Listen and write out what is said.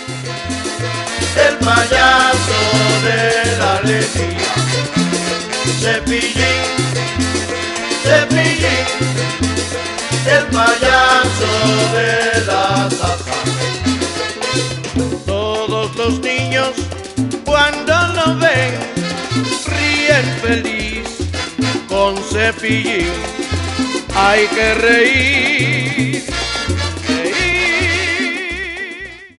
el payaso de la alegría. Cepillín, Cepillín, el payaso de la taza. Todos los niños cuando lo ven ríen feliz con Cepillín. Hay que reír